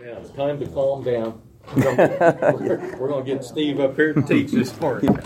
Yeah, it's time to calm down. We're going to get Steve up here to teach this morning.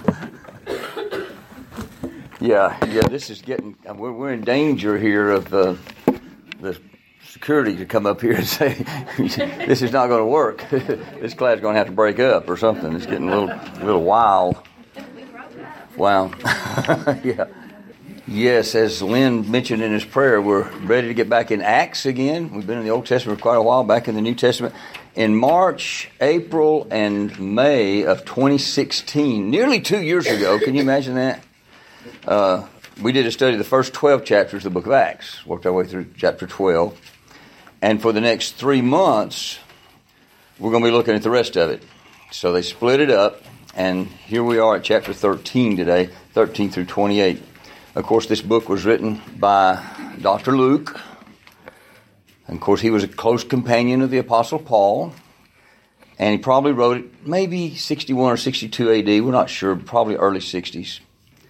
Yeah, this is getting, we're in danger here of the security to come up here and say, this is not going to work. This class is going to have to break up or something. It's getting a little wild. Wow. Yeah. Yes, as Lynn mentioned in his prayer, we're ready to get back in Acts again. We've been in the Old Testament for quite a while, back in the New Testament. In March, April, and May of 2016, nearly 2 years ago, can you imagine that? We did a study of the first 12 chapters of the book of Acts, worked our way through chapter 12. And for the next 3 months, we're going to be looking at the rest of it. So they split it up, and here we are at chapter 13 today, 13 through 28. Of course, this book was written by Dr. Luke. And of course, he was a close companion of the Apostle Paul. And he probably wrote it maybe 61 or 62 AD. We're not sure, probably early 60s.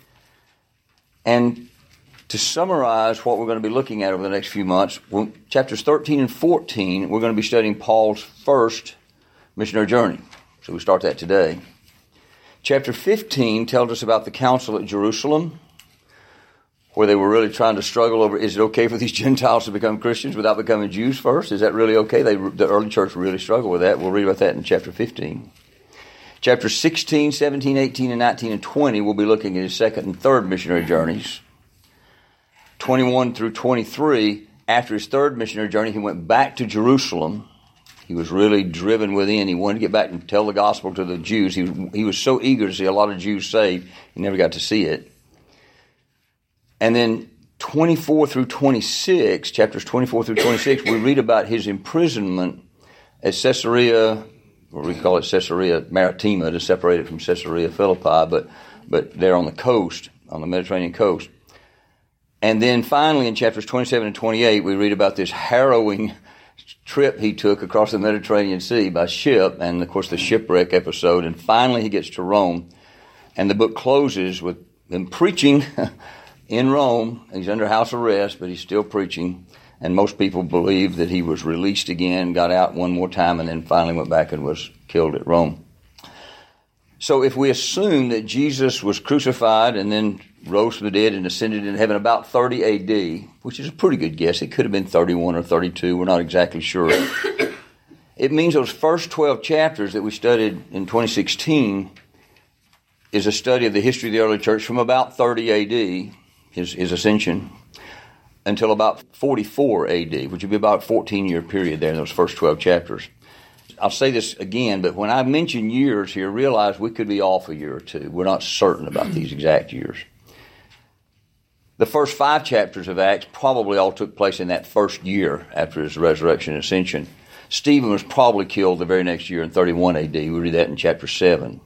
And to summarize what we're going to be looking at over the next few months, chapters 13 and 14, we're going to be studying Paul's first missionary journey. So we start that today. Chapter 15 tells us about the council at Jerusalem, where they were really trying to struggle over, is it okay for these Gentiles to become Christians without becoming Jews first? Is that really okay? The early church really struggled with that. We'll read about that in chapter 15. Chapters 16, 17, 18, and 19, and 20, we'll be looking at his second and third missionary journeys. 21 through 23, after his third missionary journey, he went back to Jerusalem. He was really driven within. He wanted to get back and tell the gospel to the Jews. He was so eager to see a lot of Jews saved, he never got to see it. And then 24 through 26, chapters 24 through 26, we read about his imprisonment at Caesarea, or we call it Caesarea Maritima to separate it from Caesarea Philippi, but they're on the coast, on the Mediterranean coast. And then finally in chapters 27 and 28, we read about this harrowing trip he took across the Mediterranean Sea by ship, and of course the shipwreck episode, and finally he gets to Rome. And the book closes with him preaching in Rome. He's under house arrest, but he's still preaching. And most people believe that he was released again, got out one more time, and then finally went back and was killed at Rome. So if we assume that Jesus was crucified and then rose from the dead and ascended into heaven about 30 A.D., which is a pretty good guess. It could have been 31 or 32. We're not exactly sure. It means those first 12 chapters that we studied in 2016 is a study of the history of the early church from about 30 A.D., his ascension, until about 44 A.D., which would be about a 14-year period there in those first 12 chapters. I'll say this again, but when I mention years here, realize we could be off a year or two. We're not certain about these exact years. The first 5 chapters of Acts probably all took place in that first year after his resurrection and ascension. Stephen was probably killed the very next year in 31 A.D. We read that in chapter 7.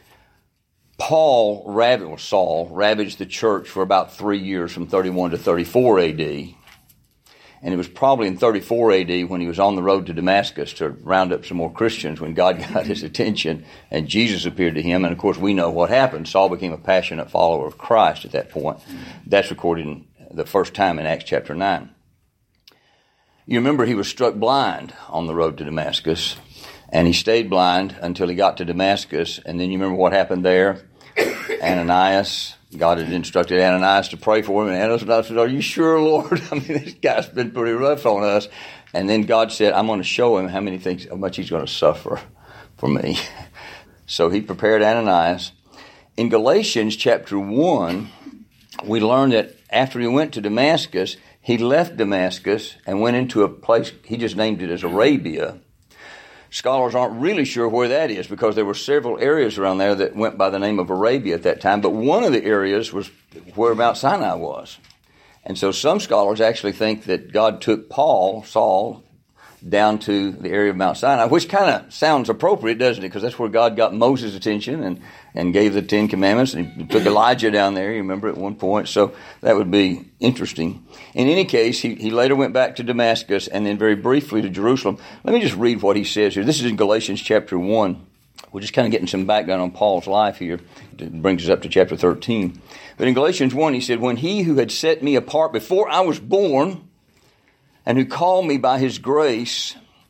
Saul ravaged the church for about 3 years from 31 to 34 A.D., and it was probably in 34 A.D. when he was on the road to Damascus to round up some more Christians when God got his attention and Jesus appeared to him. And, of course, we know what happened. Saul became a passionate follower of Christ at that point. That's recorded the first time in Acts chapter 9. You remember he was struck blind on the road to Damascus, and he stayed blind until he got to Damascus. And then you remember what happened there? Ananias, God had instructed Ananias to pray for him, and Ananias said, "Are you sure, Lord? I mean, this guy's been pretty rough on us." And then God said, "I'm going to show him how much he's going to suffer for me." So he prepared Ananias. In Galatians chapter 1, we learn that after he went to Damascus, he left Damascus and went into a place, he just named it as Arabia. Scholars aren't really sure where that is because there were several areas around there that went by the name of Arabia at that time, but one of the areas was where Mount Sinai was. And so some scholars actually think that God took Saul, down to the area of Mount Sinai, which kind of sounds appropriate, doesn't it? Because that's where God got Moses' attention and gave the Ten Commandments, and he took Elijah down there, you remember, at one point. So that would be interesting. In any case, he later went back to Damascus and then very briefly to Jerusalem. Let me just read what he says here. This is in Galatians chapter 1. We're just kind of getting some background on Paul's life here. It brings us up to chapter 13. But in Galatians 1, he said, "When he who had set me apart before I was born, and who called me by his grace,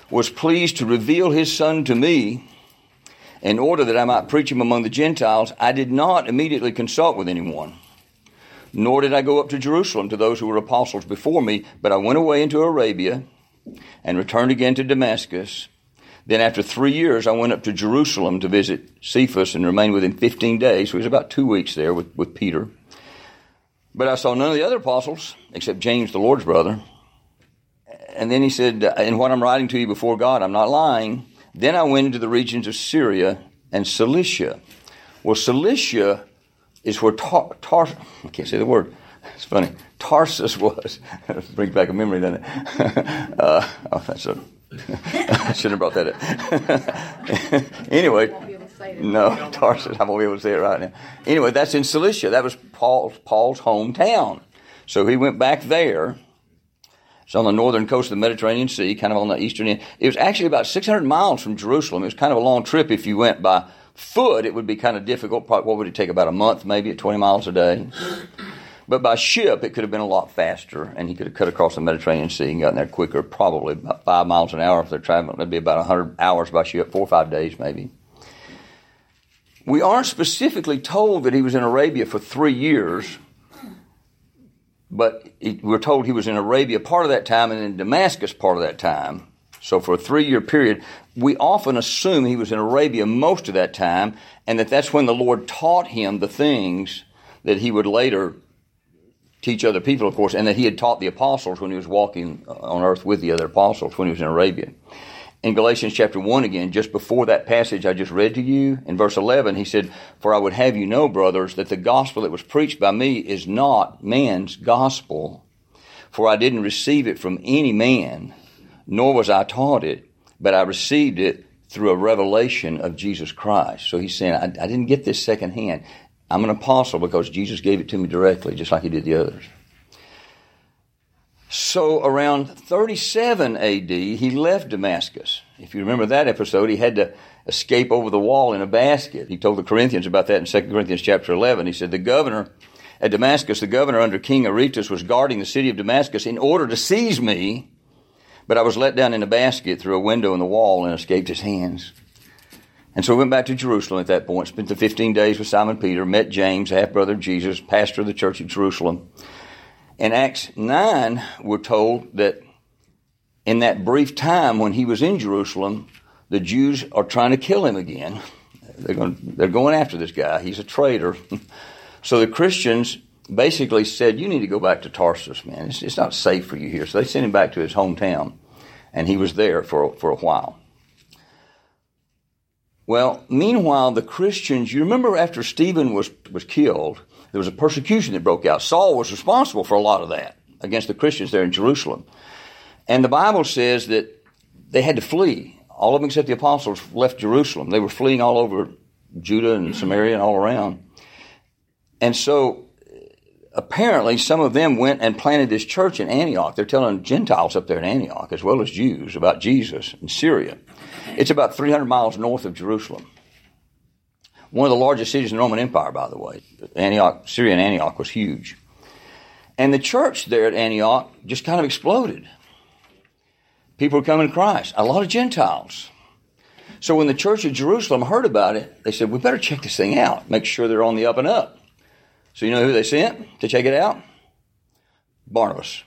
was pleased to reveal his Son to me in order that I might preach him among the Gentiles, I did not immediately consult with anyone, nor did I go up to Jerusalem to those who were apostles before me, but I went away into Arabia and returned again to Damascus. Then after 3 years, I went up to Jerusalem to visit Cephas and remained with him 15 days. So it was about 2 weeks there with Peter. But I saw none of the other apostles except James, the Lord's brother. And then he said, in what I'm writing to you before God, I'm not lying. Then I went into the regions of Syria and Cilicia. Well, Cilicia is where I can't say the word. It's funny. Tarsus was. Brings back a memory, doesn't it? I shouldn't have brought that up. Anyway, no, Tarsus. I won't be able to say it right now. Anyway, that's in Cilicia. That was Paul's hometown. So he went back there. It's on the northern coast of the Mediterranean Sea, kind of on the eastern end. It was actually about 600 miles from Jerusalem. It was kind of a long trip. If you went by foot, it would be kind of difficult. Probably, what would it take, about a month maybe at 20 miles a day? But by ship, it could have been a lot faster, and he could have cut across the Mediterranean Sea and gotten there quicker, probably about 5 miles an hour if they're traveling. That'd be about 100 hours by ship, 4 or 5 days maybe. We aren't specifically told that he was in Arabia for 3 years, but we're told he was in Arabia part of that time and in Damascus part of that time. So for a 3-year period, we often assume he was in Arabia most of that time, and that's when the Lord taught him the things that he would later teach other people, of course, and that he had taught the apostles when he was walking on earth with the other apostles when he was in Arabia. In Galatians chapter 1 again, just before that passage I just read to you, in verse 11, he said, "For I would have you know, brothers, that the gospel that was preached by me is not man's gospel. For I didn't receive it from any man, nor was I taught it, but I received it through a revelation of Jesus Christ." So he's saying, I didn't get this secondhand. I'm an apostle because Jesus gave it to me directly, just like he did the others. So around 37 A.D., he left Damascus. If you remember that episode, he had to escape over the wall in a basket. He told the Corinthians about that in 2 Corinthians chapter 11. He said, the governor at Damascus, the governor under King Aretas, was guarding the city of Damascus in order to seize me, but I was let down in a basket through a window in the wall and escaped his hands. And so we went back to Jerusalem at that point, spent the 15 days with Simon Peter, met James, half-brother of Jesus, pastor of the church at Jerusalem. In Acts 9, we're told that in that brief time when he was in Jerusalem, the Jews are trying to kill him again. They're going after this guy. He's a traitor. So the Christians basically said, you need to go back to Tarsus, man. It's not safe for you here. So they sent him back to his hometown, and he was there for a while. Well, meanwhile, the Christians, you remember after Stephen was killed, there was a persecution that broke out. Saul was responsible for a lot of that against the Christians there in Jerusalem. And the Bible says that they had to flee. All of them except the apostles left Jerusalem. They were fleeing all over Judah and Samaria and all around. And so apparently some of them went and planted this church in Antioch. They're telling Gentiles up there in Antioch as well as Jews about Jesus in Syria. It's about 300 miles north of Jerusalem. One of the largest cities in the Roman Empire, by the way. Antioch, Syrian Antioch was huge. And the church there at Antioch just kind of exploded. People were coming to Christ. A lot of Gentiles. So when the church of Jerusalem heard about it, they said, we better check this thing out. Make sure they're on the up and up. So you know who they sent to check it out? Barnabas.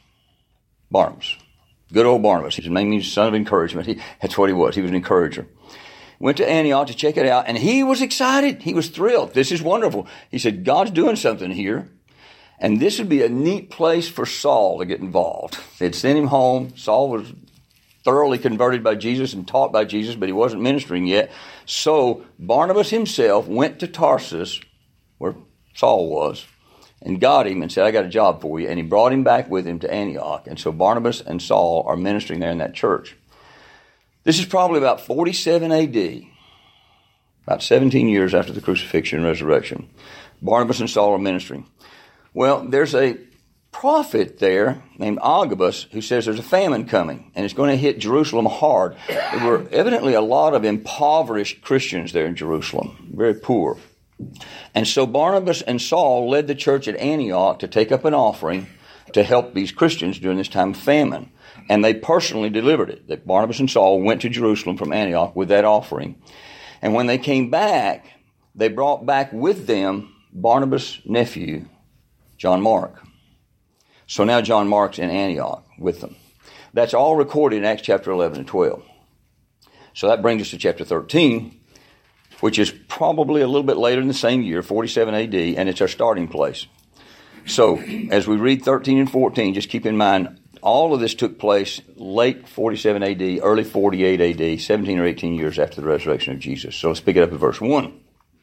Good old Barnabas. His name means son of encouragement. That's what he was. He was an encourager. Went to Antioch to check it out, and he was excited. He was thrilled. This is wonderful. He said, God's doing something here, and this would be a neat place for Saul to get involved. They'd sent him home. Saul was thoroughly converted by Jesus and taught by Jesus, but he wasn't ministering yet. So Barnabas himself went to Tarsus, where Saul was, and got him and said, I got a job for you. And he brought him back with him to Antioch. And so Barnabas and Saul are ministering there in that church. This is probably about 47 A.D., about 17 years after the crucifixion and resurrection. Barnabas and Saul are ministering. Well, there's a prophet there named Agabus who says there's a famine coming, and it's going to hit Jerusalem hard. There were evidently a lot of impoverished Christians there in Jerusalem, very poor. And so Barnabas and Saul led the church at Antioch to take up an offering to help these Christians during this time of famine. And they personally delivered it. That Barnabas and Saul went to Jerusalem from Antioch with that offering. And when they came back, they brought back with them Barnabas' nephew, John Mark. So now John Mark's in Antioch with them. That's all recorded in Acts chapter 11 and 12. So that brings us to chapter 13, which is probably a little bit later in the same year, 47 AD, and it's our starting place. So as we read 13 and 14, just keep in mind, all of this took place late 47 AD, early 48 AD, 17 or 18 years after the resurrection of Jesus. So let's pick it up at verse 1.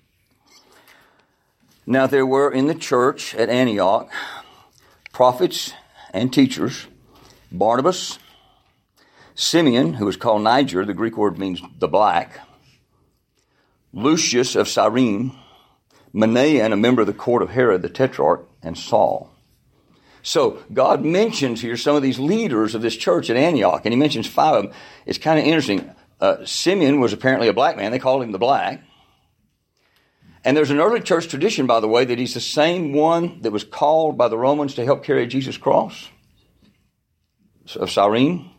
Now there were in the church at Antioch prophets and teachers, Barnabas, Simeon, who was called Niger, the Greek word means the black, Lucius of Cyrene, Manaen, a member of the court of Herod the Tetrarch, and Saul. So God mentions here some of these leaders of this church at Antioch, and he mentions 5 of them. It's kind of interesting. Simeon was apparently a black man. They called him the black. And there's an early church tradition, by the way, that he's the same one that was called by the Romans to help carry Jesus' cross of Cyrene.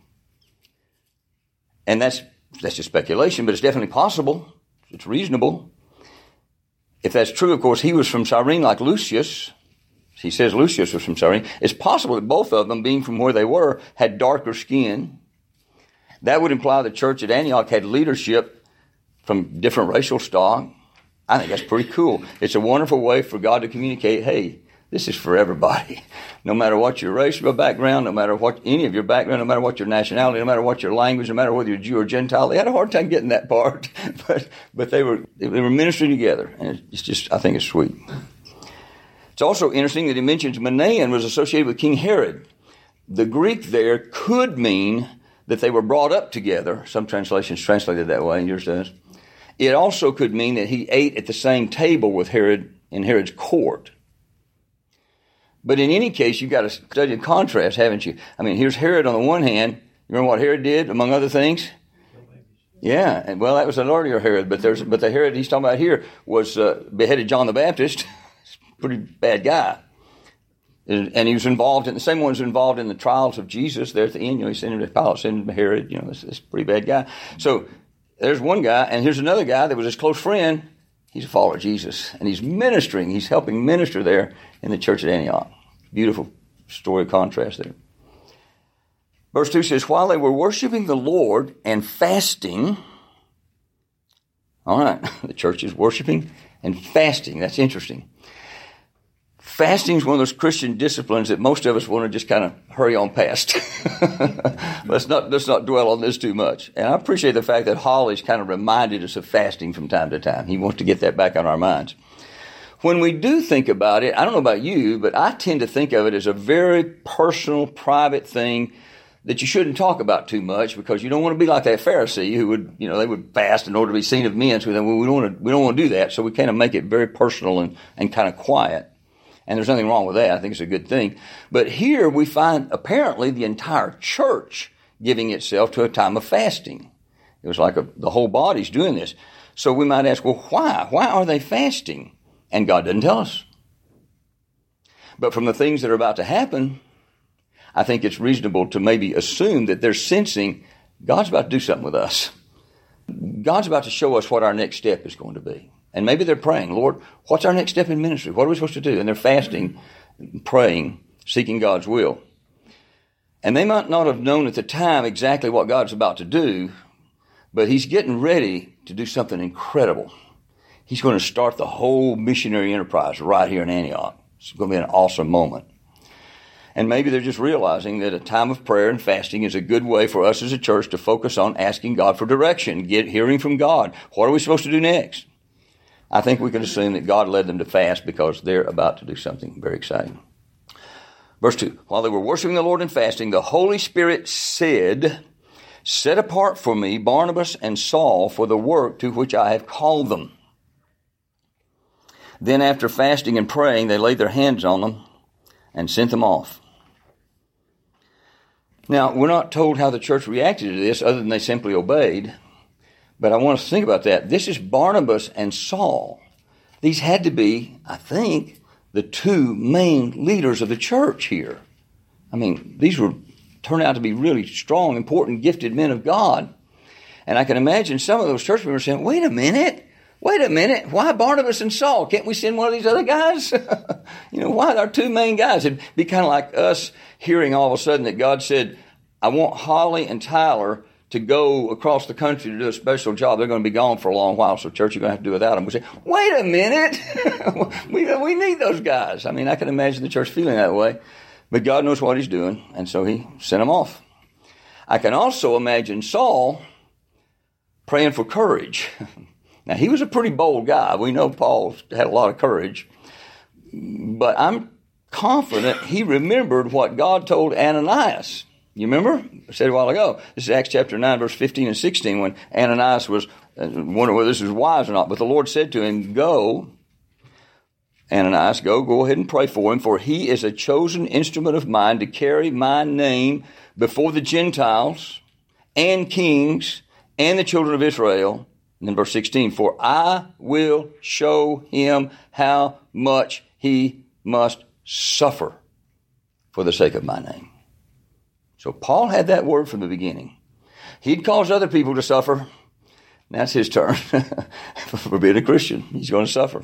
And that's just speculation, but it's definitely possible. It's reasonable. If that's true, of course, he was from Cyrene like Lucius. He says Lucius was from Cyrene. It's possible that both of them, being from where they were, had darker skin. That would imply the church at Antioch had leadership from different racial stock. I think that's pretty cool. It's a wonderful way for God to communicate, hey, this is for everybody. No matter what your racial background, no matter what any of your background, no matter what your nationality, no matter what your language, no matter whether you're Jew or Gentile. They had a hard time getting that part, but they were ministering together, and it's just, I think it's sweet. It's also interesting that he mentions Manaen was associated with King Herod. The Greek there could mean that they were brought up together. Some translations translate it that way, and yours does. It also could mean that he ate at the same table with Herod in Herod's court. But in any case, you've got to study the contrast, haven't you? I mean, here's Herod on the one hand. You remember what Herod did, among other things? Yeah, and well, that was an earlier Herod, but the Herod he's talking about here was beheaded John the Baptist. Pretty bad guy. And he was involved in, the same one was involved in the trials of Jesus there at the end. He sent him to Pilate, sent him to Herod. This is a pretty bad guy. So there's one guy, and here's another guy that was his close friend. He's a follower of Jesus, and he's ministering. He's helping minister there in the church at Antioch. Beautiful story of contrast there. Verse 2 says, while they were worshiping the Lord and fasting, all right, the church is worshiping and fasting. That's interesting. Fasting is one of those Christian disciplines that most of us want to just kind of hurry on past. Let's not dwell on this too much. And I appreciate the fact that Holly's kind of reminded us of fasting from time to time. He wants to get that back on our minds. When we do think about it, I don't know about you, but I tend to think of it as a very personal, private thing that you shouldn't talk about too much, because you don't want to be like that Pharisee who would, they would fast in order to be seen of men. So we don't want to do that. So we kind of make it very personal and kind of quiet. And there's nothing wrong with that. I think it's a good thing. But here we find apparently the entire church giving itself to a time of fasting. It was like the whole body's doing this. So we might ask, well, why? Why are they fasting? And God doesn't tell us. But from the things that are about to happen, I think it's reasonable to maybe assume that they're sensing God's about to do something with us. God's about to show us what our next step is going to be. And maybe they're praying, Lord, what's our next step in ministry? What are we supposed to do? And they're fasting, praying, seeking God's will. And they might not have known at the time exactly what God's about to do, but he's getting ready to do something incredible. He's going to start the whole missionary enterprise right here in Antioch. It's going to be an awesome moment. And maybe they're just realizing that a time of prayer and fasting is a good way for us as a church to focus on asking God for direction, hearing from God. What are we supposed to do next? I think we can assume that God led them to fast because they're about to do something very exciting. Verse 2, while they were worshiping the Lord and fasting, the Holy Spirit said, set apart for me Barnabas and Saul for the work to which I have called them. Then after fasting and praying, they laid their hands on them and sent them off. Now, we're not told how the church reacted to this other than they simply obeyed. But I want us to think about that. This is Barnabas and Saul. These had to be, I think, the two main leaders of the church here. I mean, these turned out to be really strong, important, gifted men of God. And I can imagine some of those church members saying, wait a minute, why Barnabas and Saul? Can't we send one of these other guys? Why our two main guys? It'd be kind of like us hearing all of a sudden that God said, I want Holly and Tyler to go across the country to do a special job. They're going to be gone for a long while, so church, you're going to have to do without them. We say, wait a minute, we need those guys. I mean, I can imagine the church feeling that way. But God knows what he's doing, and so he sent them off. I can also imagine Saul praying for courage. Now, he was a pretty bold guy. We know Paul had a lot of courage. But I'm confident he remembered what God told Ananias. You remember? I said a while ago. This is Acts chapter 9, verse 15 and 16, when Ananias was wondering whether this was wise or not. But the Lord said to him, go, Ananias, go ahead and pray for him, for he is a chosen instrument of mine to carry my name before the Gentiles and kings and the children of Israel. And then verse 16, for I will show him how much he must suffer for the sake of my name. So Paul had that word from the beginning. He'd caused other people to suffer. Now it's his turn. For being a Christian, he's going to suffer.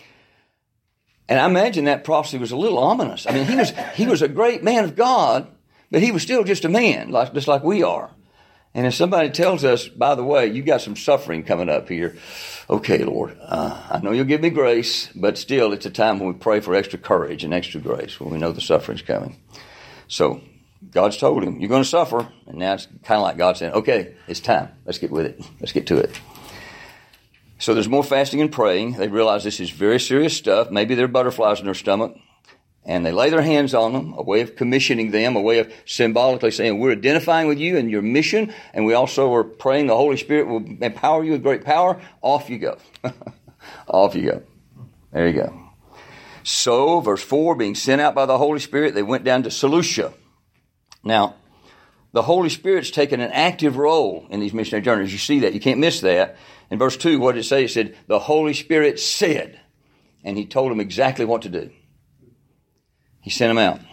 And I imagine that prophecy was a little ominous. I mean, he was a great man of God, but he was still just a man, just like we are. And if somebody tells us, by the way, you got some suffering coming up here, okay, Lord, I know you'll give me grace, but still it's a time when we pray for extra courage and extra grace when we know the suffering's coming. So God's told him, you're going to suffer. And now it's kind of like God saying, okay, it's time. Let's get with it. Let's get to it. So there's more fasting and praying. They realize this is very serious stuff. Maybe there are butterflies in their stomach. And they lay their hands on them, a way of commissioning them, a way of symbolically saying, we're identifying with you and your mission, and we also are praying the Holy Spirit will empower you with great power. Off you go. Off you go. There you go. So, verse 4, being sent out by the Holy Spirit, they went down to Seleucia. Now, the Holy Spirit's taken an active role in these missionary journeys. You see that. You can't miss that. In verse 2, what did it say? It said, the Holy Spirit said, and he told them exactly what to do. He sent them out.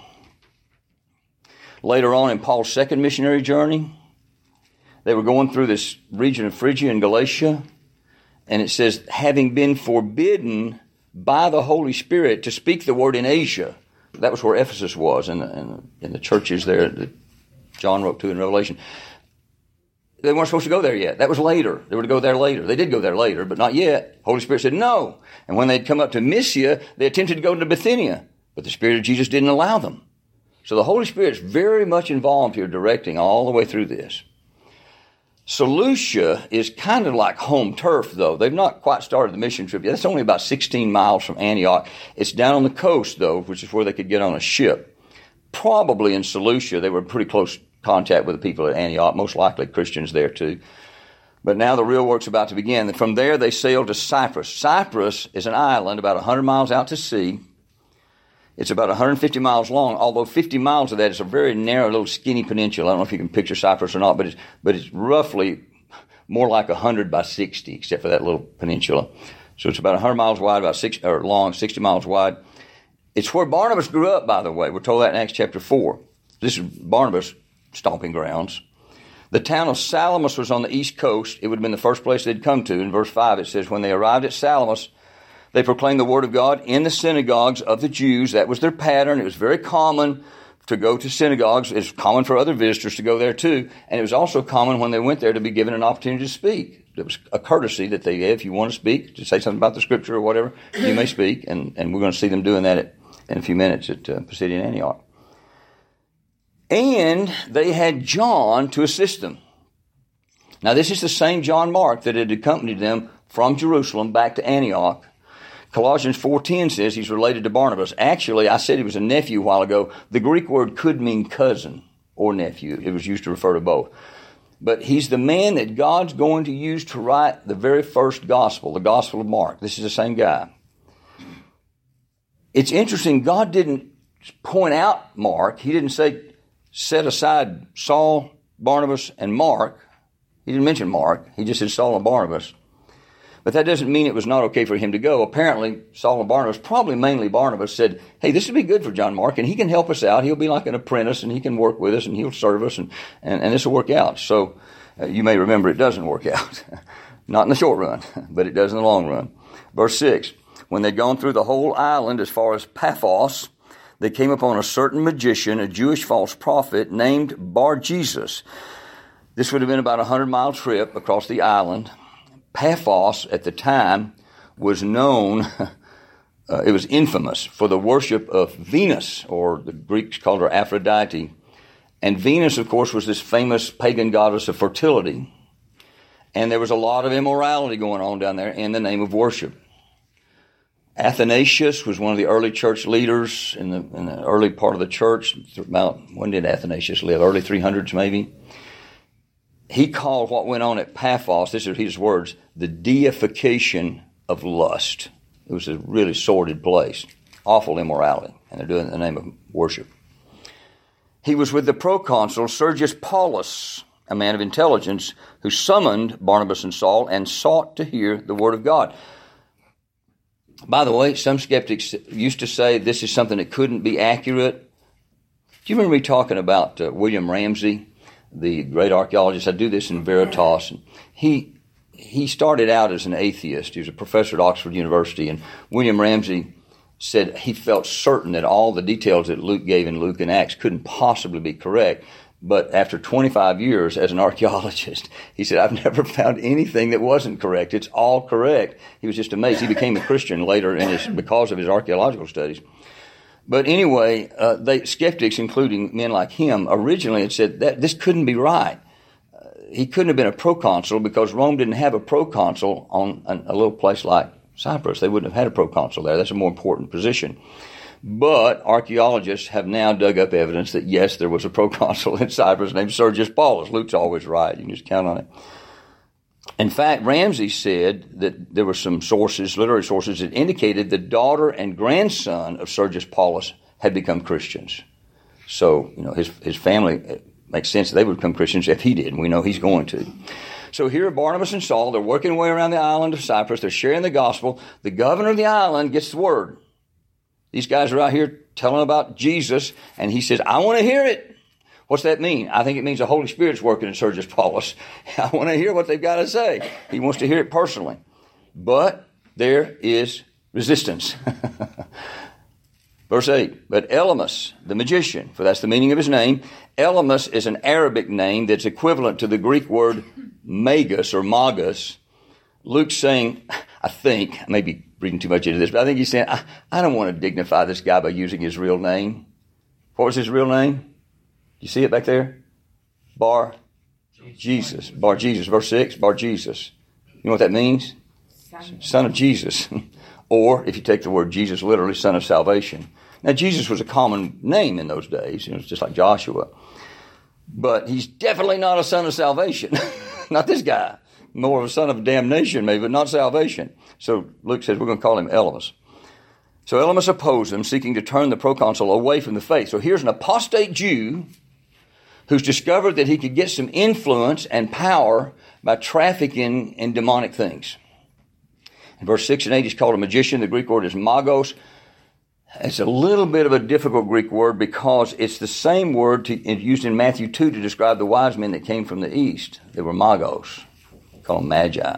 Later on in Paul's second missionary journey, they were going through this region of Phrygia and Galatia, and it says, having been forbidden by the Holy Spirit to speak the word in Asia. That was where Ephesus was, in the churches there that John wrote to in Revelation. They weren't supposed to go there yet. That was later. They were to go there later. They did go there later, but not yet. Holy Spirit said no. And when they'd come up to Mysia, they attempted to go to Bithynia, but the Spirit of Jesus didn't allow them. So the Holy Spirit's very much involved here, directing all the way through this. Seleucia is kind of like home turf, though. They've not quite started the mission trip yet. It's only about 16 miles from Antioch. It's down on the coast, though, which is where they could get on a ship. Probably in Seleucia, they were in pretty close contact with the people at Antioch, most likely Christians there, too. But now the real work's about to begin. And from there, they sailed to Cyprus. Cyprus is an island about 100 miles out to sea. It's about 150 miles long, although 50 miles of that is a very narrow, little skinny peninsula. I don't know if you can picture Cyprus or not, but it's roughly more like 100 by 60, except for that little peninsula. So it's about 100 miles wide, long, 60 miles wide. It's where Barnabas grew up, by the way. We're told that in Acts chapter 4. This is Barnabas' stomping grounds. The town of Salamis was on the east coast. It would have been the first place they'd come to. In verse 5, it says, when they arrived at Salamis, they proclaimed the word of God in the synagogues of the Jews. That was their pattern. It was very common to go to synagogues. It's common for other visitors to go there too. And it was also common when they went there to be given an opportunity to speak. It was a courtesy that they gave. If you want to speak, to say something about the scripture or whatever, you may speak. And we're going to see them doing that in a few minutes at Pisidian Antioch. And they had John to assist them. Now this is the same John Mark that had accompanied them from Jerusalem back to Antioch. Colossians 4:10 says he's related to Barnabas. Actually, I said he was a nephew a while ago. The Greek word could mean cousin or nephew. It was used to refer to both. But he's the man that God's going to use to write the very first gospel, the Gospel of Mark. This is the same guy. It's interesting, God didn't point out Mark. He didn't say, set aside Saul, Barnabas, and Mark. He didn't mention Mark. He just said Saul and Barnabas. But that doesn't mean it was not okay for him to go. Apparently, Saul and Barnabas, probably mainly Barnabas, said, hey, this would be good for John Mark, and he can help us out. He'll be like an apprentice, and he can work with us, and he'll serve us, and this will work out. So you may remember it doesn't work out. Not in the short run, but it does in the long run. Verse 6, when they'd gone through the whole island as far as Paphos, they came upon a certain magician, a Jewish false prophet, named Bar-Jesus. This would have been about a 100-mile trip across the island. Paphos at the time was known, it was infamous for the worship of Venus, or the Greeks called her Aphrodite. And Venus, of course, was this famous pagan goddess of fertility. And there was a lot of immorality going on down there in the name of worship. Athanasius was one of the early church leaders in the early part of the church. About, when did Athanasius live? Early 300s maybe. He called what went on at Paphos, this are his words, the deification of lust. It was a really sordid place. Awful immorality. And they're doing it in the name of worship. He was with the proconsul Sergius Paulus, a man of intelligence, who summoned Barnabas and Saul and sought to hear the word of God. By the way, some skeptics used to say this is something that couldn't be accurate. Do you remember me talking about William Ramsey, the great archaeologist? I do this in Veritas. He started out as an atheist. He was a professor at Oxford University, and William Ramsey said he felt certain that all the details that Luke gave in Luke and Acts couldn't possibly be correct. But after 25 years as an archaeologist, he said, I've never found anything that wasn't correct. It's all correct. He was just amazed. He became a Christian later because of his archaeological studies. But anyway, skeptics, including men like him, originally had said that this couldn't be right. He couldn't have been a proconsul because Rome didn't have a proconsul on a little place like Cyprus. They wouldn't have had a proconsul there. That's a more important position. But archaeologists have now dug up evidence that, yes, there was a proconsul in Cyprus named Sergius Paulus. Luke's always right. You can just count on it. In fact, Ramsey said that there were some sources, literary sources, that indicated the daughter and grandson of Sergius Paulus had become Christians. So, his family, it makes sense that they would become Christians if he did, and we know he's going to. So here are Barnabas and Saul. They're working their way around the island of Cyprus. They're sharing the gospel. The governor of the island gets the word. These guys are out here telling about Jesus, and he says, I want to hear it. What's that mean? I think it means the Holy Spirit's working in Sergius Paulus. I want to hear what they've got to say. He wants to hear it personally. But there is resistance. Verse 8, but Elymas, the magician, for that's the meaning of his name. Elymas is an Arabic name that's equivalent to the Greek word magus or magus. Luke's saying, I think, I may be reading too much into this, but I think he's saying, I don't want to dignify this guy by using his real name. What was his real name? You see it back there? Bar-Jesus. Bar-Jesus. Verse 6, Bar-Jesus. You know what that means? Son of Jesus. Or, if you take the word Jesus literally, son of salvation. Now, Jesus was a common name in those days. It's just like Joshua. But he's definitely not a son of salvation. Not this guy. More of a son of damnation, maybe, but not salvation. So Luke says we're going to call him Elymas. So Elymas opposed him, seeking to turn the proconsul away from the faith. So here's an apostate Jew who's discovered that he could get some influence and power by trafficking in demonic things. In verse 6 and 8, he's called a magician. The Greek word is magos. It's a little bit of a difficult Greek word because it's the same word used in Matthew 2 to describe the wise men that came from the east. They were magos. Call them magi.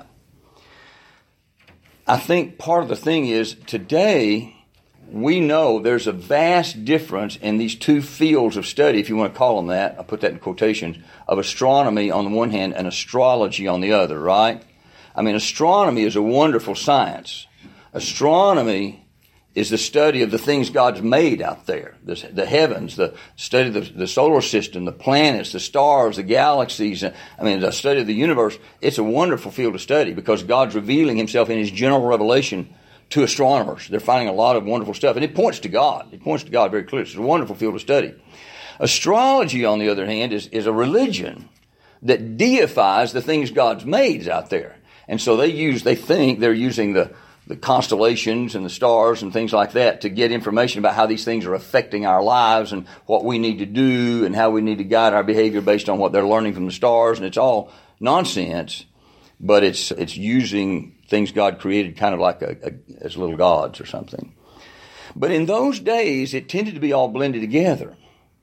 I think part of the thing is today we know there's a vast difference in these two fields of study, if you want to call them that. I'll put that in quotations, of astronomy on the one hand and astrology on the other, right? I mean, astronomy is a wonderful science. Astronomy is the study of the things God's made out there, the heavens, the study of the solar system, the planets, the stars, the galaxies, the study of the universe. It's a wonderful field of study because God's revealing himself in his general revelation to astronomers. They're finding a lot of wonderful stuff, and it points to God. It points to God very clearly. It's a wonderful field of study. Astrology, on the other hand, is a religion that deifies the things God's made out there. And so they think they're using the constellations and the stars and things like that to get information about how these things are affecting our lives and what we need to do and how we need to guide our behavior based on what they're learning from the stars. And it's all nonsense, but it's using things God created kind of like as little gods or something. But in those days, it tended to be all blended together.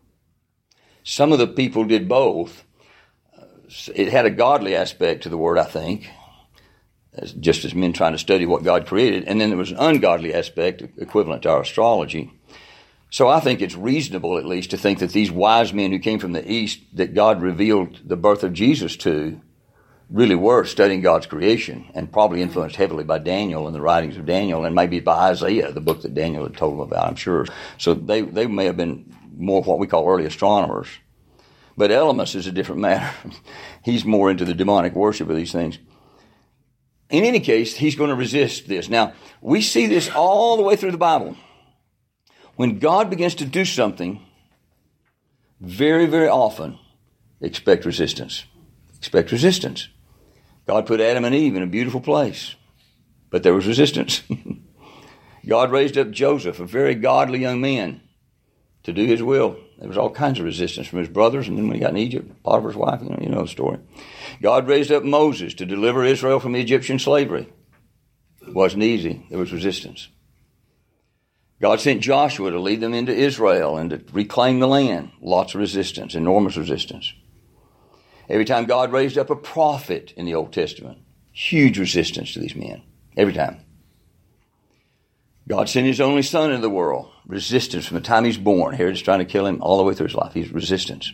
Some of the people did both. It had a godly aspect to the word, I think, just as men trying to study what God created. And then there was an ungodly aspect equivalent to our astrology. So I think it's reasonable, at least, to think that these wise men who came from the East that God revealed the birth of Jesus to really were studying God's creation and probably influenced heavily by Daniel and the writings of Daniel and maybe by Isaiah, the book that Daniel had told them about, I'm sure. So they may have been more what we call early astronomers. But Elymas is a different matter. He's more into the demonic worship of these things. In any case, he's going to resist this. Now, we see this all the way through the Bible. When God begins to do something, very, very often, expect resistance. Expect resistance. God put Adam and Eve in a beautiful place, but there was resistance. God raised up Joseph, a very godly young man, to do his will. There was all kinds of resistance from his brothers, and then when he got in Egypt, Potiphar's wife, you know the story. God raised up Moses to deliver Israel from Egyptian slavery. It wasn't easy. There was resistance. God sent Joshua to lead them into Israel and to reclaim the land. Lots of resistance, enormous resistance. Every time God raised up a prophet in the Old Testament, huge resistance to these men. Every time. God sent his only son into the world. Resistance from the time he's born. Herod's trying to kill him all the way through his life. He's resistance.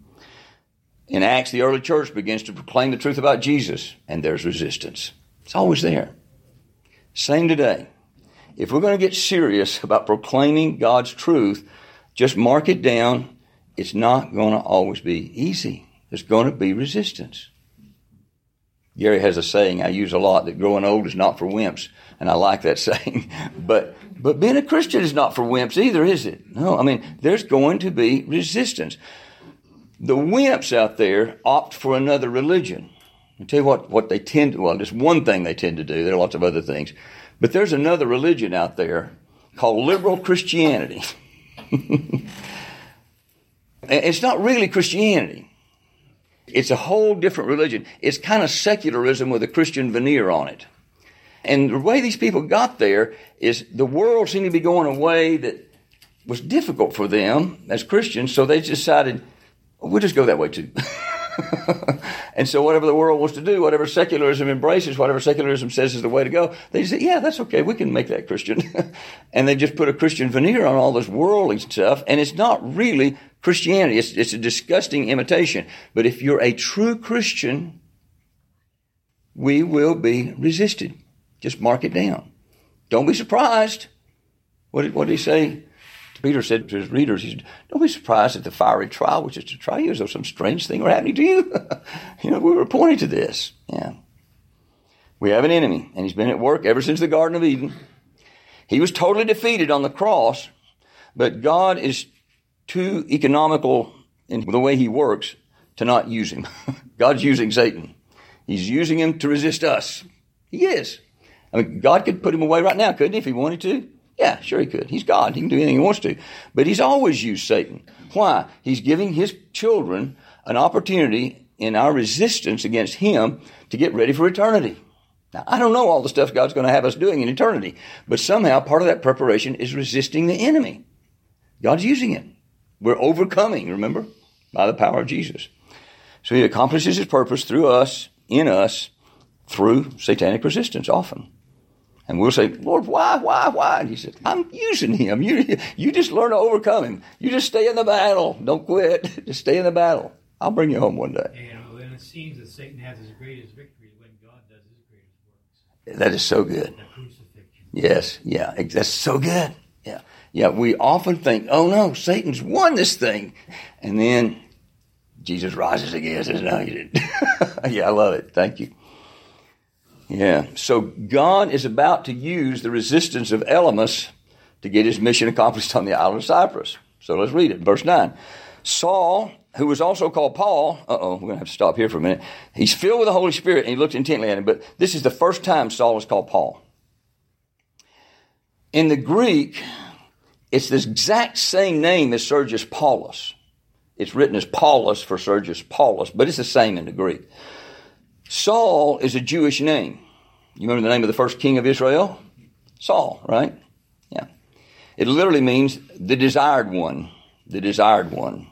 In Acts, the early church begins to proclaim the truth about Jesus, and there's resistance. It's always there. Same today. If we're going to get serious about proclaiming God's truth, just mark it down. It's not going to always be easy. There's going to be resistance. Gary has a saying I use a lot, that growing old is not for wimps, and I like that saying. But being a Christian is not for wimps either, is it? No, I mean, there's going to be resistance. The wimps out there opt for another religion. I'll tell you what they tend to, well, just one thing they tend to do. There are lots of other things. But there's another religion out there called liberal Christianity. It's not really Christianity. It's a whole different religion. It's kind of secularism with a Christian veneer on it. And the way these people got there is the world seemed to be going a way that was difficult for them as Christians, so they decided, we'll just go that way too. And so whatever the world wants to do, whatever secularism embraces, whatever secularism says is the way to go, they say, yeah, that's okay, we can make that Christian. And they just put a Christian veneer on all this worldly stuff, and it's not really Christianity. It's a disgusting imitation. But if you're a true Christian, we will be resisted. Just mark it down. Don't be surprised. What did he say? Peter said to his readers, he said, don't be surprised at the fiery trial which is to try you as though some strange thing were happening to you. We were pointing to this. Yeah. We have an enemy, and he's been at work ever since the Garden of Eden. He was totally defeated on the cross, but God is too economical in the way he works to not use him. God's using Satan. He's using him to resist us. He is. I mean, God could put him away right now, couldn't he, if he wanted to? Yeah, sure he could. He's God. He can do anything he wants to. But he's always used Satan. Why? He's giving his children an opportunity in our resistance against him to get ready for eternity. Now, I don't know all the stuff God's going to have us doing in eternity, but somehow part of that preparation is resisting the enemy. God's using it. We're overcoming, remember, by the power of Jesus. So he accomplishes his purpose through us, in us, through satanic resistance often. And we'll say, Lord, why? And he said, I'm using him. You just learn to overcome him. You just stay in the battle. Don't quit. Just stay in the battle. I'll bring you home one day. And it seems that Satan has his greatest victory when God does his greatest works. That is so good. The crucifixion. Yes, yeah, that's so good. Yeah, we often think, oh no, Satan's won this thing. And then Jesus rises again and says, no, you didn't. Yeah, I love it. Thank you. Yeah, so God is about to use the resistance of Elymas to get his mission accomplished on the island of Cyprus. So let's read it. Verse 9. Saul, who was also called Paul, we're going to have to stop here for a minute. He's filled with the Holy Spirit, and he looked intently at him, but this is the first time Saul is called Paul. In the Greek, it's the exact same name as Sergius Paulus. It's written as Paulus for Sergius Paulus, but it's the same in the Greek. Saul is a Jewish name. You remember the name of the first king of Israel? Saul, right? Yeah. It literally means the desired one. The desired one.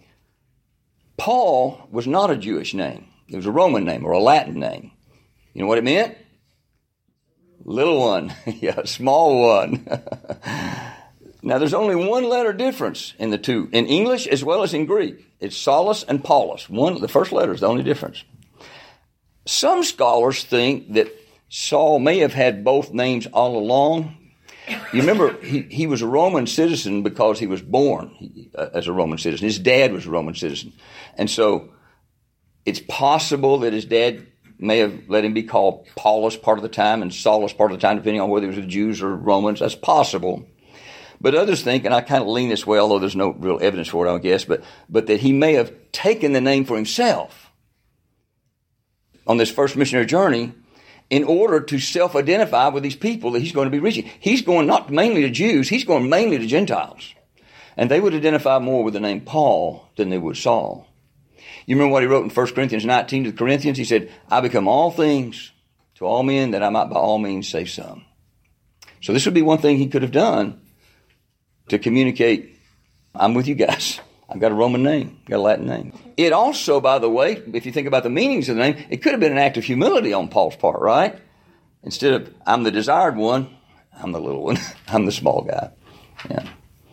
Paul was not a Jewish name. It was a Roman name or a Latin name. You know what it meant? Little one. Yeah, small one. Now, there's only one letter difference in the two, in English as well as in Greek. It's Saulus and Paulus. The first letter is the only difference. Some scholars think that Saul may have had both names all along. You remember, he was a Roman citizen because he was born as a Roman citizen. His dad was a Roman citizen. And so it's possible that his dad may have let him be called Paulus part of the time and Saulus part of the time, depending on whether he was with Jews or Romans. That's possible. But others think, and I kind of lean this way, although there's no real evidence for it, I guess, but that he may have taken the name for himself on this first missionary journey in order to self-identify with these people that he's going to be reaching. He's going not mainly to Jews, he's going mainly to Gentiles. And they would identify more with the name Paul than they would Saul. You remember what he wrote in 1 Corinthians 19 to the Corinthians? He said, I become all things to all men that I might by all means save some. So this would be one thing he could have done to communicate, I'm with you guys. I've got a Roman name, got a Latin name. It also, by the way, if you think about the meanings of the name, it could have been an act of humility on Paul's part, right? Instead of, I'm the desired one, I'm the little one. I'm the small guy. Yeah.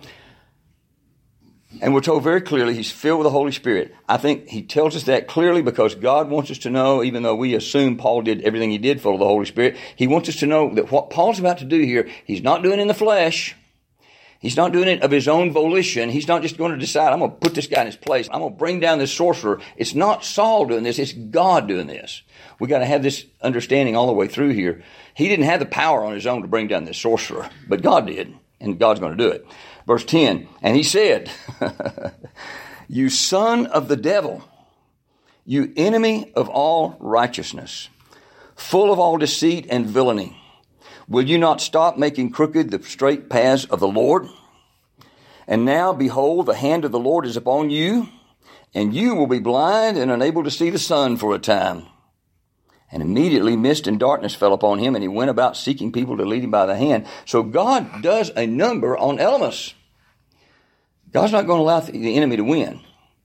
And we're told very clearly he's filled with the Holy Spirit. I think he tells us that clearly because God wants us to know, even though we assume Paul did everything he did full of the Holy Spirit, he wants us to know that what Paul's about to do here, he's not doing in the flesh. He's not doing it of his own volition. He's not just going to decide, I'm going to put this guy in his place. I'm going to bring down this sorcerer. It's not Saul doing this. It's God doing this. We got to have this understanding all the way through here. He didn't have the power on his own to bring down this sorcerer, but God did, and God's going to do it. Verse 10, and he said, you son of the devil, you enemy of all righteousness, full of all deceit and villainy, will you not stop making crooked the straight paths of the Lord? And now, behold, the hand of the Lord is upon you, and you will be blind and unable to see the sun for a time. And immediately mist and darkness fell upon him, and he went about seeking people to lead him by the hand. So God does a number on Elymas. God's not going to allow the enemy to win.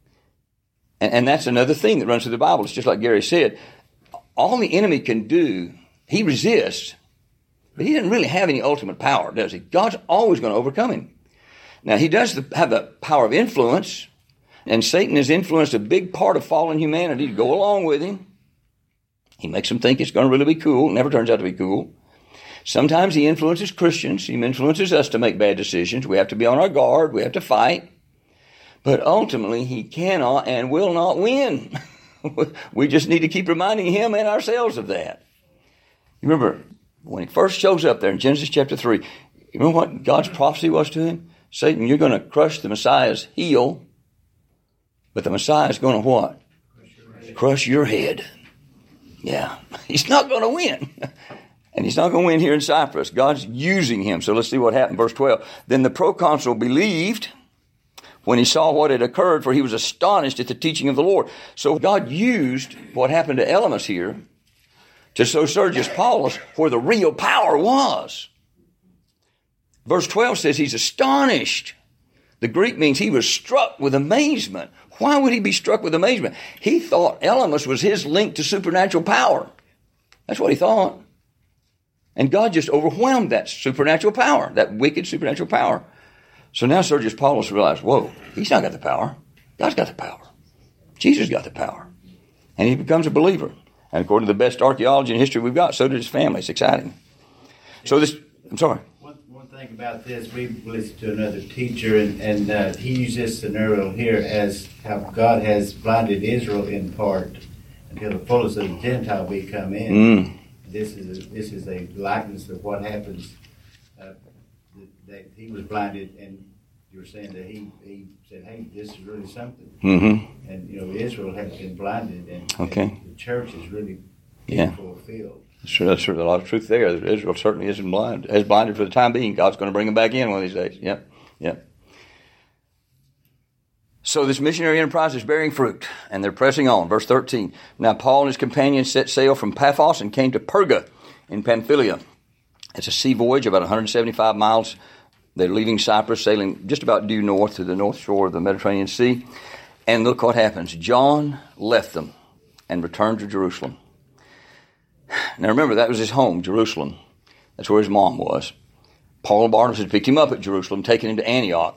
And that's another thing that runs through the Bible. It's just like Gary said. All the enemy can do, he resists, but he doesn't really have any ultimate power, does he? God's always going to overcome him. Now, he does have the power of influence, and Satan has influenced a big part of fallen humanity to go along with him. He makes them think it's going to really be cool. It never turns out to be cool. Sometimes he influences Christians. He influences us to make bad decisions. We have to be on our guard. We have to fight. But ultimately, he cannot and will not win. We just need to keep reminding him and ourselves of that. You remember, when he first shows up there in Genesis chapter 3, you remember what God's prophecy was to him? Satan, you're going to crush the Messiah's heel, but the Messiah is going to what? Crush your head. Yeah, he's not going to win. And he's not going to win here in Cyprus. God's using him. So let's see what happened. Verse 12. Then the proconsul believed when he saw what had occurred, for he was astonished at the teaching of the Lord. So God used what happened to Elymas here to show Sergius Paulus where the real power was. Verse 12 says he's astonished. The Greek means he was struck with amazement. Why would he be struck with amazement? He thought Elymas was his link to supernatural power. That's what he thought. And God just overwhelmed that supernatural power, that wicked supernatural power. So now Sergius Paulus realized, whoa, he's not got the power. God's got the power. Jesus got the power. And he becomes a believer. And according to the best archaeology and history we've got, so did his family. It's exciting. So this, I'm sorry. One thing about this, we listened to another teacher, and he used this scenario here as how God has blinded Israel in part until the fullness of the Gentile be come in. This is a likeness of what happens. That he was blinded, and you were saying that he said, "Hey, this is really something." Mm-hmm. And Israel has been blinded, and the church is really fulfilled. That's true. A lot of truth there. Israel certainly isn't blind. Has blinded for the time being. God's going to bring them back in one of these days. Yep. So this missionary enterprise is bearing fruit, and they're pressing on. Verse 13. Now Paul and his companions set sail from Paphos and came to Perga in Pamphylia. It's a sea voyage, about 175 miles. They're leaving Cyprus, sailing just about due north to the north shore of the Mediterranean Sea. And look what happens. John left them and returned to Jerusalem. Now remember, that was his home, Jerusalem. That's where his mom was. Paul and Barnabas had picked him up at Jerusalem, taken him to Antioch.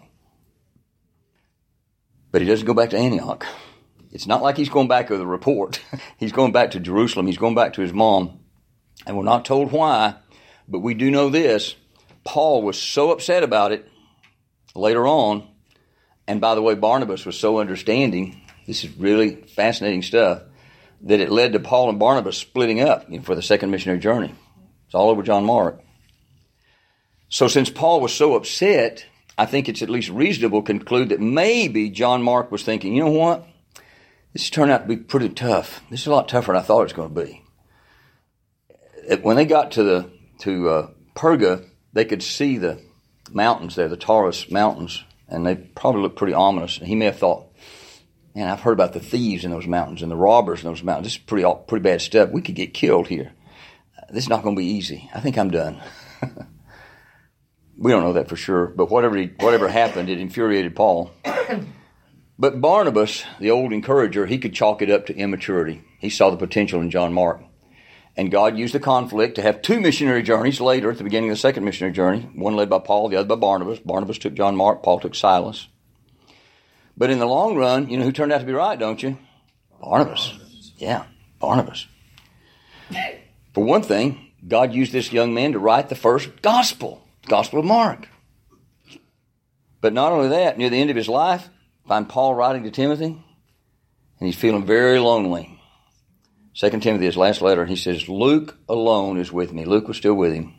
But he doesn't go back to Antioch. It's not like he's going back with a report. He's going back to Jerusalem. He's going back to his mom. And we're not told why, but we do know this. Paul was so upset about it later on. And by the way, Barnabas was so understanding. This is really fascinating stuff. That it led to Paul and Barnabas splitting up for the second missionary journey. It's all over John Mark. So since Paul was so upset, I think it's at least reasonable to conclude that maybe John Mark was thinking, you know what? This turned out to be pretty tough. This is a lot tougher than I thought it was going to be. When they got to Perga, they could see the mountains there, the Taurus mountains, and they probably looked pretty ominous. And he may have thought, man, I've heard about the thieves in those mountains and the robbers in those mountains. This is pretty bad stuff. We could get killed here. This is not going to be easy. I think I'm done. We don't know that for sure, but whatever happened, it infuriated Paul. But Barnabas, the old encourager, he could chalk it up to immaturity. He saw the potential in John Mark. And God used the conflict to have two missionary journeys later at the beginning of the second missionary journey, one led by Paul, the other by Barnabas. Barnabas took John Mark, Paul took Silas. But in the long run, you know who turned out to be right, don't you? Barnabas. Yeah, Barnabas. For one thing, God used this young man to write the first gospel, the Gospel of Mark. But not only that, near the end of his life, find Paul writing to Timothy, and he's feeling very lonely. 2 Timothy, his last letter, and he says, Luke alone is with me. Luke was still with him.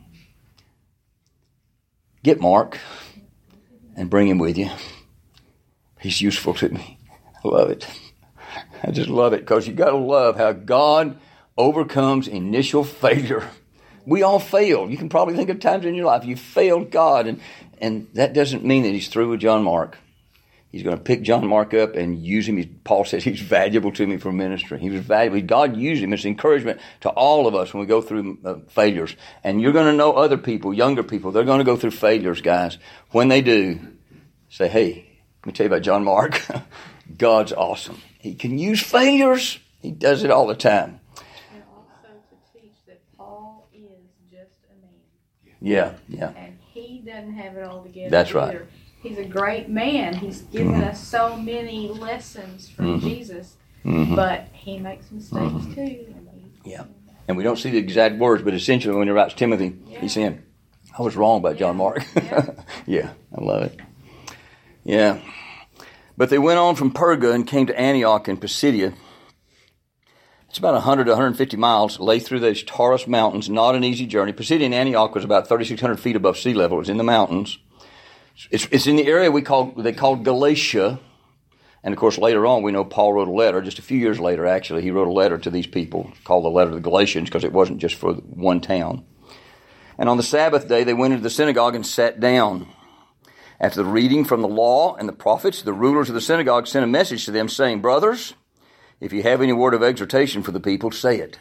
Get Mark and bring him with you. He's useful to me. I love it. I just love it because you got to love how God overcomes initial failure. We all fail. You can probably think of times in your life you failed God, and that doesn't mean that he's through with John Mark. He's going to pick John Mark up and use him. Paul says he's valuable to me for ministry. He was valuable. God used him as encouragement to all of us when we go through failures. And you're going to know other people, younger people, they're going to go through failures, guys. When they do, say, hey, let me tell you about John Mark. God's awesome. He can use failures. He does it all the time. And also to teach that Paul is just a man. Yeah. And he doesn't have it all together. That's either. right. He's a great man. He's given us so many lessons from Jesus, but he makes mistakes too. Yeah. And we don't see the exact words, but essentially when he writes Timothy, he's saying, I was wrong about John Mark. Yeah, I love it. Yeah. But they went on from Perga and came to Antioch in Pisidia. It's about 100 to 150 miles, lay through those Taurus mountains, not an easy journey. Pisidia and Antioch was about 3,600 feet above sea level. It was in the mountains. It's in the area they called Galatia. And of course, later on, we know Paul wrote a letter. Just a few years later, actually, he wrote a letter to these people called the letter to the Galatians because it wasn't just for one town. And on the Sabbath day, they went into the synagogue and sat down. After the reading from the law and the prophets, the rulers of the synagogue sent a message to them saying, Brothers, if you have any word of exhortation for the people, say it.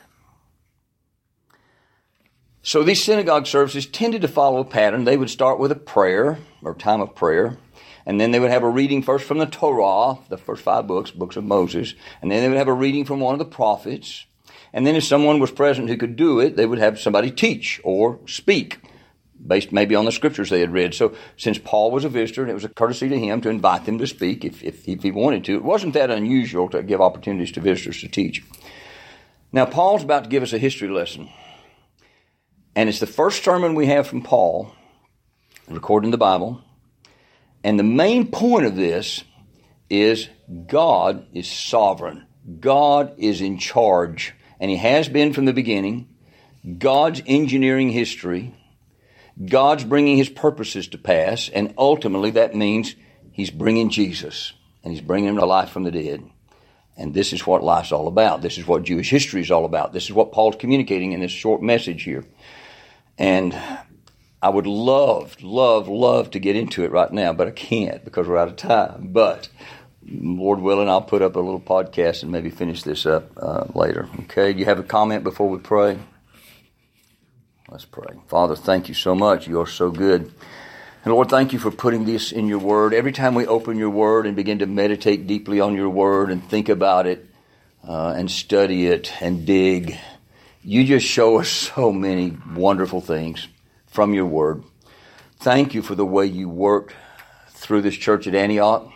So these synagogue services tended to follow a pattern. They would start with a prayer or time of prayer, and then they would have a reading first from the Torah, the first 5 books of Moses, and then they would have a reading from one of the prophets. And then if someone was present who could do it, they would have somebody teach or speak, based maybe on the scriptures they had read. So since Paul was a visitor, and it was a courtesy to him to invite them to speak if he wanted to, it wasn't that unusual to give opportunities to visitors to teach. Now, Paul's about to give us a history lesson. And it's the first sermon we have from Paul, recorded in the Bible. And the main point of this is God is sovereign. God is in charge. And he has been from the beginning. God's engineering history. God's bringing his purposes to pass. And ultimately that means he's bringing Jesus. And he's bringing him to life from the dead. And this is what life's all about. This is what Jewish history is all about. This is what Paul's communicating in this short message here. And I would love to get into it right now, but I can't because we're out of time. But Lord willing, I'll put up a little podcast and maybe finish this up later. Okay, do you have a comment before we pray? Let's pray. Father, thank you so much. You are so good. And Lord, thank you for putting this in your word. Every time we open your word and begin to meditate deeply on your word and think about it and study it and dig, you just show us so many wonderful things from your word. Thank you for the way you worked through this church at Antioch.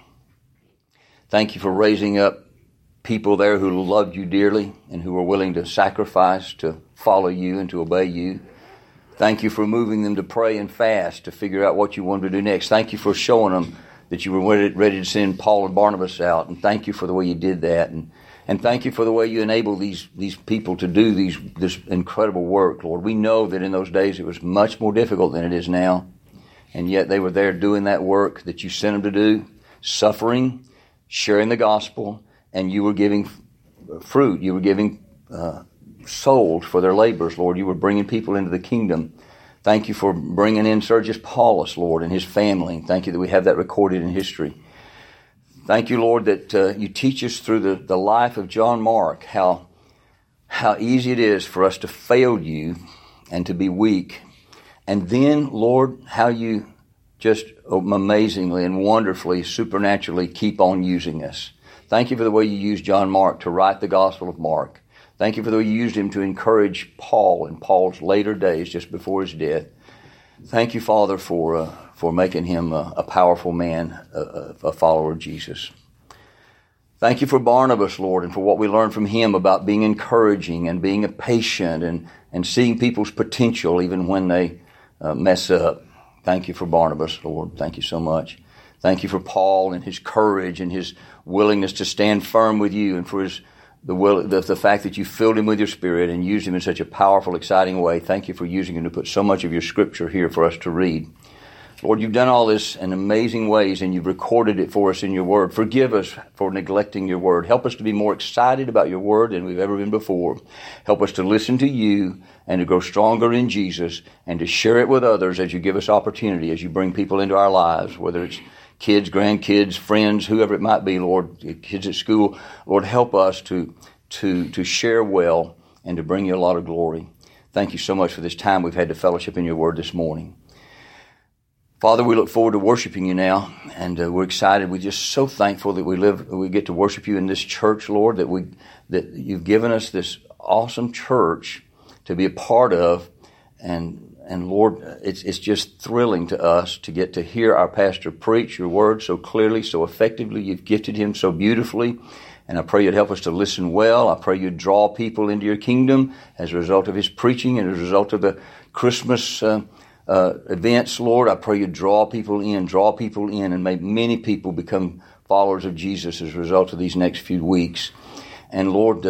Thank you for raising up people there who loved you dearly and who were willing to sacrifice to follow you and to obey you. Thank you for moving them to pray and fast to figure out what you wanted to do next. Thank you for showing them that you were ready to send Paul and Barnabas out. And thank you for the way you did that. And thank you for the way you enable these people to do this incredible work, Lord. We know that in those days it was much more difficult than it is now. And yet they were there doing that work that you sent them to do, suffering, sharing the gospel, and you were giving fruit. You were giving souls for their labors, Lord. You were bringing people into the kingdom. Thank you for bringing in Sergius Paulus, Lord, and his family. Thank you that we have that recorded in history. Thank you, Lord, that you teach us through the life of John Mark how easy it is for us to fail you and to be weak. And then, Lord, how you just amazingly and wonderfully, supernaturally keep on using us. Thank you for the way you used John Mark to write the Gospel of Mark. Thank you for the way you used him to encourage Paul in Paul's later days just before his death. Thank you, Father, for making him a powerful man, a follower of Jesus. Thank you for Barnabas, Lord, and for what we learned from him about being encouraging and being patient and seeing people's potential even when they mess up. Thank you for Barnabas, Lord. Thank you so much. Thank you for Paul and his courage and his willingness to stand firm with you, and for the fact that you filled him with your Spirit and used him in such a powerful, exciting way. Thank you for using him to put so much of your Scripture here for us to read. Lord, you've done all this in amazing ways, and you've recorded it for us in your Word. Forgive us for neglecting your Word. Help us to be more excited about your Word than we've ever been before. Help us to listen to you and to grow stronger in Jesus and to share it with others as you give us opportunity, as you bring people into our lives, whether it's kids, grandkids, friends, whoever it might be, Lord, kids at school. Lord, help us to share well and to bring you a lot of glory. Thank you so much for this time we've had to fellowship in your Word this morning. Father, we look forward to worshiping you now, and we're excited. We're just so thankful that we get to worship you in this church, Lord, that you've given us this awesome church to be a part of, and Lord, it's just thrilling to us to get to hear our pastor preach your word so clearly, so effectively. You've gifted him so beautifully, and I pray you'd help us to listen well. I pray you'd draw people into your kingdom as a result of his preaching and as a result of the Christmas events, Lord. I pray you draw people in, and make many people become followers of Jesus as a result of these next few weeks. And Lord,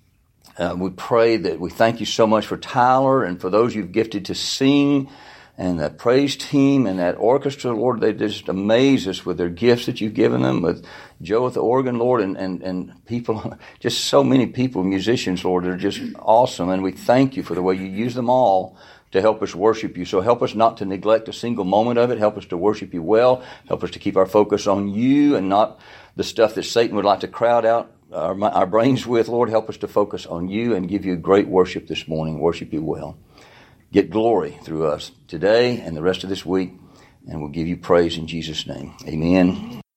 we pray that we thank you so much for Tyler and for those you've gifted to sing, and that praise team and that orchestra, Lord. They just amaze us with their gifts that you've given them, with Joe at the organ, Lord, and people, just so many people, musicians, Lord, that are just awesome. And we thank you for the way you use them all to help us worship you. So help us not to neglect a single moment of it. Help us to worship you well. Help us to keep our focus on you and not the stuff that Satan would like to crowd out our brains with. Lord, help us to focus on you and give you great worship this morning. Worship you well. Get glory through us today and the rest of this week, and we'll give you praise in Jesus' name. Amen.